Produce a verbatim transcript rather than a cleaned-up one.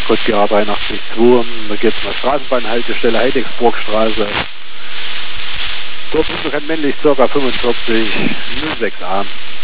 Code G A dreiundachtzig zwei. Da geht es mal Straßenbahnhaltestelle Heidecksburgstraße. Dort ist noch ein männlich ca. fünfundvierzig null sechs a.